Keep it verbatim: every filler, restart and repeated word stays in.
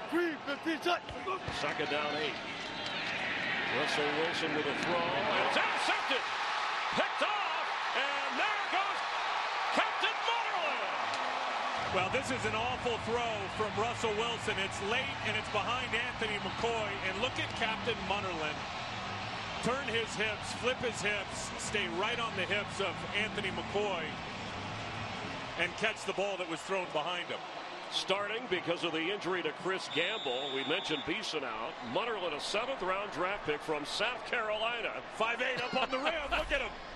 Second down eight. Russell Wilson with a throw. And it's intercepted. Picked off. And there goes Captain Munnerlyn. Well, this is an awful throw from Russell Wilson. It's late and it's behind Anthony McCoy. And look at Captain Munnerlyn. Turn his hips, flip his hips, stay right on the hips of Anthony McCoy, and catch the ball that was thrown behind him. Starting because of the injury to Chris Gamble. We mentioned Beeson out. Munnerlyn, a seventh round draft pick from South Carolina. five eight up on the rim. Look at him.